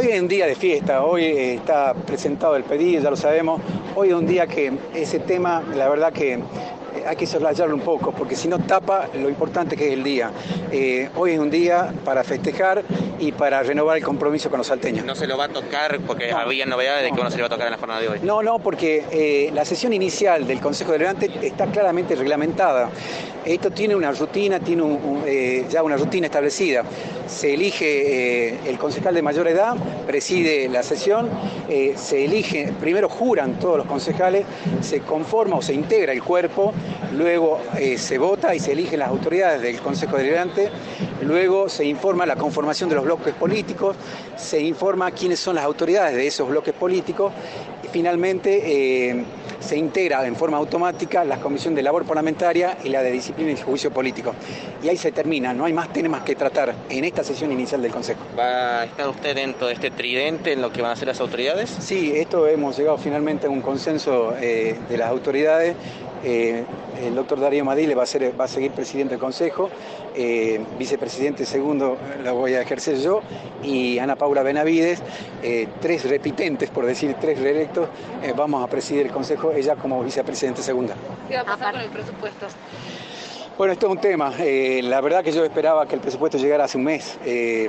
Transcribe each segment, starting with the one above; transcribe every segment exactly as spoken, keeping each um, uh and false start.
hoy es un día de fiesta, hoy está presentado el pedido, ya lo sabemos. Hoy es un día que ese tema, la verdad que hay que soslayarlo un poco, porque si no tapa lo importante que es el día. Eh, hoy es un día para festejar y para renovar el compromiso con los salteños. ¿No se lo va a tocar porque no, había novedades no, de que no se le va a tocar en la jornada de hoy? No, no, porque eh, la sesión inicial del Consejo Deliberante está claramente reglamentada. Esto tiene una rutina, tiene un, un, eh, ya una rutina establecida. Se elige eh, el concejal de mayor edad, preside la sesión, eh, se elige, primero juran todos los concejales, se conforma o se integra el cuerpo, luego eh, se vota y se eligen las autoridades del Consejo Deliberante, luego se informa la conformación de los bloques políticos, se informa quiénes son las autoridades de esos bloques políticos y finalmente eh, se integra en forma automática la Comisión de Labor Parlamentaria y la de Disciplina y Juicio Político. Y ahí se termina, no hay más temas que tratar en esta sesión inicial del Consejo. ¿Va a estar usted dentro de este tridente en lo que van a hacer las autoridades? Sí, esto hemos llegado finalmente a un consenso eh, de las autoridades. Eh, el doctor Darío Madile va a, ser, va a seguir presidente del Consejo, eh, vicepresidente segundo lo voy a ejercer yo, y Ana Paula Benavides, eh, tres repitentes, por decir tres reelectos, eh, vamos a presidir el Consejo, ella como vicepresidente segunda. ¿Qué va a pasar con el presupuesto? Bueno, esto es un tema. Eh, la verdad que yo esperaba que el presupuesto llegara hace un mes. Eh,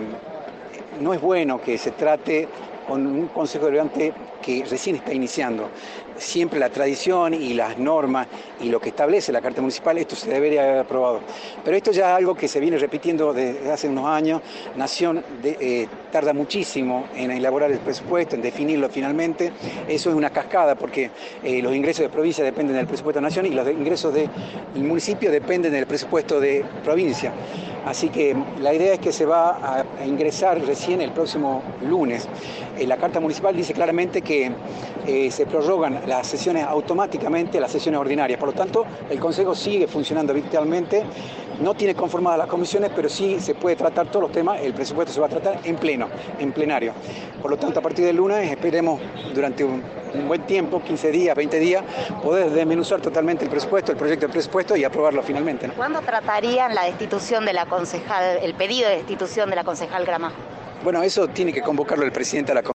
no es bueno que se trate con un Consejo Deliberante que recién está iniciando. Siempre la tradición y las normas y lo que establece la Carta Municipal, esto se debería haber aprobado. Pero esto ya es algo que se viene repitiendo desde hace unos años. Nación de, eh, tarda muchísimo en elaborar el presupuesto, en definirlo finalmente. Eso es una cascada porque eh, los ingresos de provincia dependen del presupuesto de Nación y los de ingresos del municipio dependen del presupuesto de provincia. Así que la idea es que se va a, a ingresar recién el próximo lunes. Eh, la Carta Municipal dice claramente que eh, se prorrogan las sesiones automáticamente a las sesiones ordinarias. Por lo tanto, el Consejo sigue funcionando virtualmente. No tiene conformadas las comisiones, pero sí se puede tratar todos los temas. El presupuesto se va a tratar en pleno, en plenario. Por lo tanto, a partir del lunes esperemos durante un, un buen tiempo, quince días, veinte días, poder desmenuzar totalmente el presupuesto, el proyecto de presupuesto y aprobarlo finalmente, ¿no? ¿Cuándo tratarían la destitución de la concejal, el pedido de destitución de la concejal Gramajo? Bueno, eso tiene que convocarlo el presidente a la